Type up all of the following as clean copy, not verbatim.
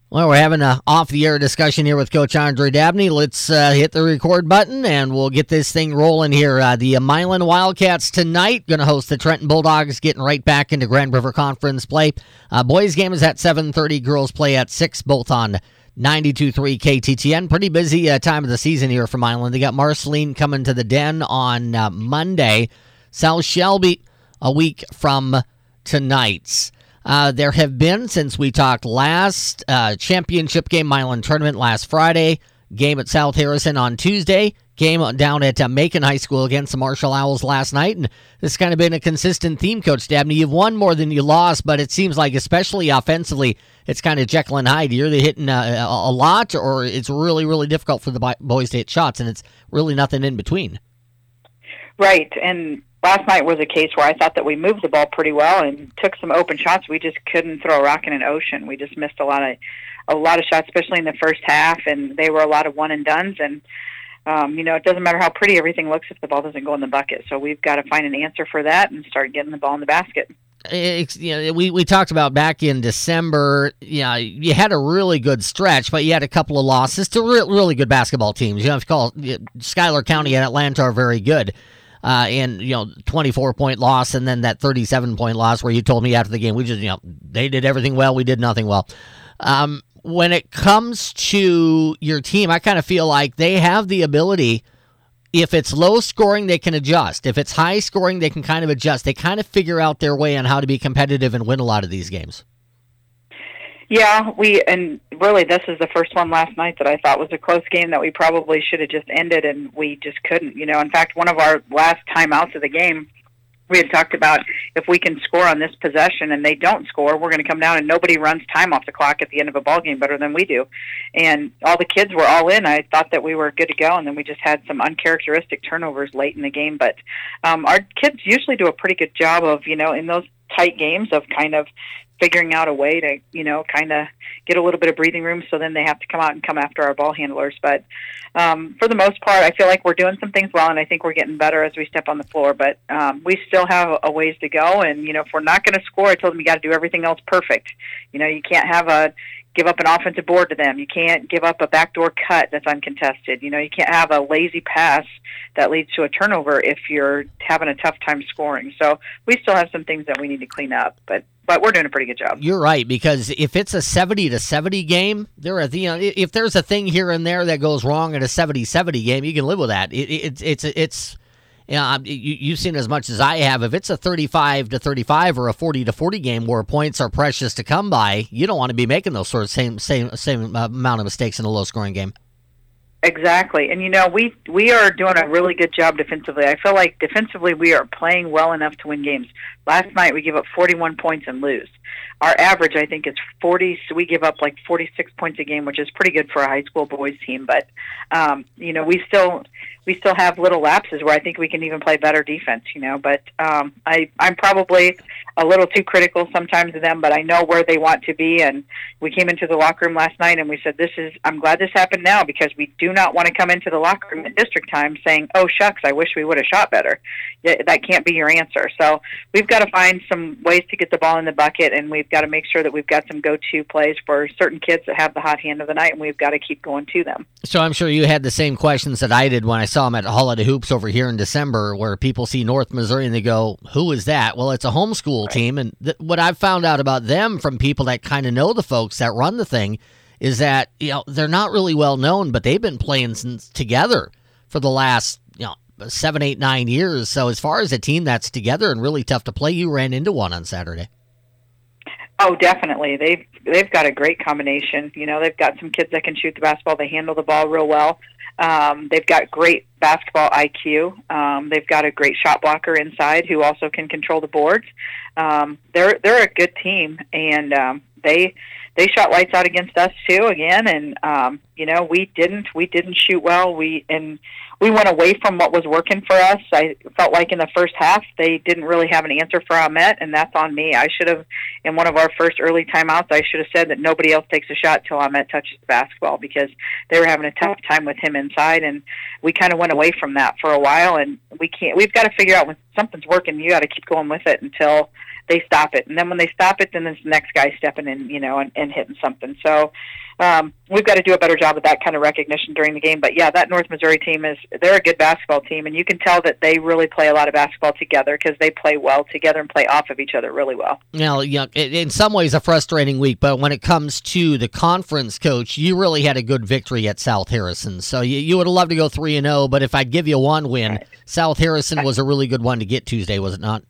Well, we're having an off-the-air discussion here with Coach Andre Dabney. Let's hit the record button, and we'll get this thing rolling here. The Milan Wildcats tonight going to host the Trenton Bulldogs, getting right back into Grand River Conference play. Boys game is at 7:30, girls play at 6, both on 92.3 KTTN. Pretty busy time of the season here for Milan. They got Marceline coming to the Den on Monday. South Shelby a week from tonight's. There have been, since we talked last, championship game, Milan tournament last Friday, game at South Harrison on Tuesday, game down at Macon High School against the Marshall Owls last night, and this has kind of been a consistent theme, Coach Dabney. You've won more than you lost, but it seems like, especially offensively, it's kind of Jekyll and Hyde. You're either hitting a lot, or it's really, really difficult for the boys to hit shots, and it's really nothing in between. Right, and last night was a case where I thought that we moved the ball pretty well and took some open shots. We just couldn't throw a rock in an ocean. We just missed a lot of shots, especially in the first half, and they were a lot of one and dones. And it doesn't matter how pretty everything looks if the ball doesn't go in the bucket. So we've got to find an answer for that and start getting the ball in the basket. We talked about back in December. You had a really good stretch, but you had a couple of losses to really good basketball teams. You have to call Schuyler County and Atlanta are very good. And 24-point loss, and then that 37-point loss where you told me after the game, we just, they did everything well, we did nothing well. When it comes to your team, I kind of feel like they have the ability, if it's low scoring, they can adjust. If it's high scoring, they can kind of adjust. They kind of figure out their way on how to be competitive and win a lot of these games. Yeah, and really this is the first one last night that I thought was a close game that we probably should have just ended, and we just couldn't. In fact, one of our last timeouts of the game, we had talked about if we can score on this possession and they don't score, we're going to come down and nobody runs time off the clock at the end of a ball game better than we do. And all the kids were all in. I thought that we were good to go, and then we just had some uncharacteristic turnovers late in the game. But our kids usually do a pretty good job of, in those tight games of kind of figuring out a way to, kind of get a little bit of breathing room, so then they have to come out and come after our ball handlers. But for the most part, I feel like we're doing some things well, and I think we're getting better as we step on the floor. But we still have a ways to go, and, if we're not going to score, I told them you got to do everything else perfect. You can't give up an offensive board to them. You can't give up a backdoor cut that's uncontested. You can't have a lazy pass that leads to a turnover if you're having a tough time scoring. So we still have some things that we need to clean up, but we're doing a pretty good job. You're right, because if it's a 70-70 game, if there's a thing here and there that goes wrong in a 70-70 game, you can live with that. You've seen as much as I have. If it's a 35-35 or a 40-40 game where points are precious to come by, you don't want to be making those sort of same amount of mistakes in a low-scoring game. Exactly. And, we are doing a really good job defensively. I feel like defensively we are playing well enough to win games. Last night we gave up 41 points and lose. Our average, I think, is 40. So we give up like 46 points a game, which is pretty good for a high school boys team. But, we still have little lapses where I think we can even play better defense, But I'm probably a little too critical sometimes of them, but I know where they want to be. And we came into the locker room last night and we said, I'm glad this happened now, because we do not want to come into the locker room at district time saying, oh, shucks, I wish we would have shot better. That can't be your answer. So we've got to find some ways to get the ball in the bucket, and we've got to make sure that we've got some go-to plays for certain kids that have the hot hand of the night, and we've got to keep going to them. So I'm sure you had the same questions that I did when I saw them at Holiday Hoops over here in December, where people see North Missouri and they go, who is that? Well, it's a homeschool team, and what I've found out about them from people that kind of know the folks that run the thing is that, they're not really well known, but they've been playing together for the last, 7, 8, 9 years. So as far as a team that's together and really tough to play, you ran into one on Saturday. Oh, definitely. They've got a great combination. They've got some kids that can shoot the basketball. They handle the ball real well. They've got great basketball IQ. They've got a great shot blocker inside who also can control the boards. They're a good team, and they shot lights out against us too again. And we didn't shoot well. We went away from what was working for us. I felt like in the first half they didn't really have an answer for Ahmet, and that's on me. I should have, in one of our first early timeouts, I should have said that nobody else takes a shot till Ahmet touches the basketball, because they were having a tough time with him inside, and we kind of went away from that for a while. And we've got to figure out when something's working, you got to keep going with it until they stop it. And then when they stop it, then there's the next guy stepping in, and hitting something. So we've got to do a better job of that kind of recognition during the game. But yeah, that North Missouri team they're a good basketball team, and you can tell that they really play a lot of basketball together because they play well together and play off of each other really well. Now, in some ways a frustrating week, but when it comes to the conference, Coach, you really had a good victory at South Harrison. So you would have loved to go 3-0, but if I'd give you one win, right. South Harrison was a really good one to get Tuesday, was it not?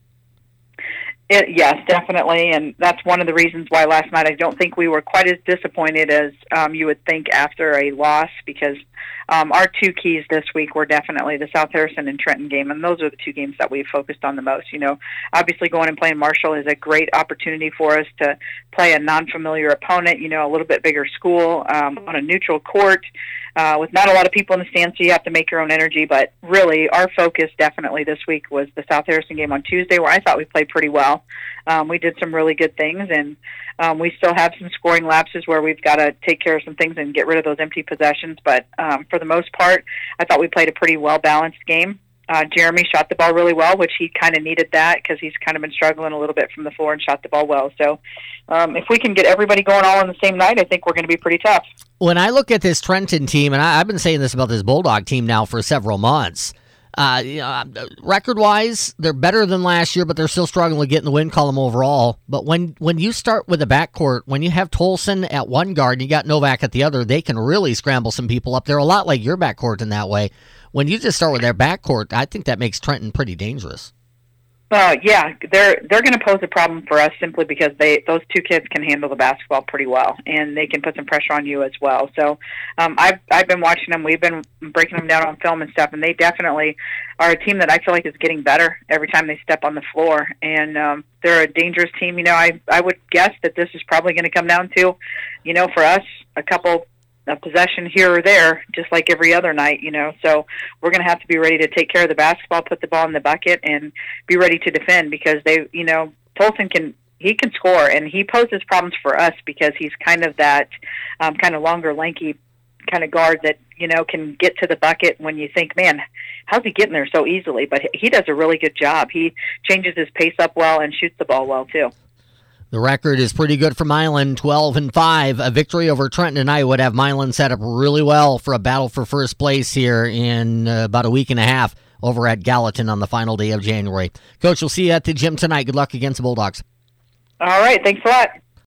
Yes, definitely, and that's one of the reasons why last night I don't think we were quite as disappointed as you would think after a loss, because our two keys this week were definitely the South Harrison and Trenton game, and those are the two games that we focused on the most. Obviously going and playing Marshall is a great opportunity for us to play a non-familiar opponent, a little bit bigger school on a neutral court. With not a lot of people in the stands, so you have to make your own energy. But really, our focus definitely this week was the South Harrison game on Tuesday, where I thought we played pretty well. We did some really good things, and we still have some scoring lapses where we've got to take care of some things and get rid of those empty possessions. But for the most part, I thought we played a pretty well-balanced game. Jeremy shot the ball really well, which he kind of needed that because he's kind of been struggling a little bit from the floor, and shot the ball well. So if we can get everybody going all on the same night, I think we're going to be pretty tough. When I look at this Trenton team, and I've been saying this about this Bulldog team now for several months, record-wise, they're better than last year, but they're still struggling to get in the win column overall. But when you start with the backcourt, when you have Tolson at one guard and you got Novak at the other, they can really scramble some people up. They're a lot like your backcourt in that way. When you just start with their backcourt, I think that makes Trenton pretty dangerous. Yeah, they're going to pose a problem for us simply because those two kids can handle the basketball pretty well, and they can put some pressure on you as well. So I've been watching them. We've been breaking them down on film and stuff, and they definitely are a team that I feel like is getting better every time they step on the floor. And they're a dangerous team. I would guess that this is probably going to come down to, for us, a couple a possession here or there, just like every other night, So we're going to have to be ready to take care of the basketball, put the ball in the bucket, and be ready to defend because Tolson can score, and he poses problems for us because he's kind of that kind of longer, lanky kind of guard that, can get to the bucket when you think, man, how's he getting there so easily? But he does a really good job. He changes his pace up well and shoots the ball well, too. The record is pretty good for Milan, 12-5. A victory over Trenton tonight would have Milan set up really well for a battle for first place here in about a week and a half over at Gallatin on the final day of January. Coach, we'll see you at the gym tonight. Good luck against the Bulldogs. All right. Thanks a lot.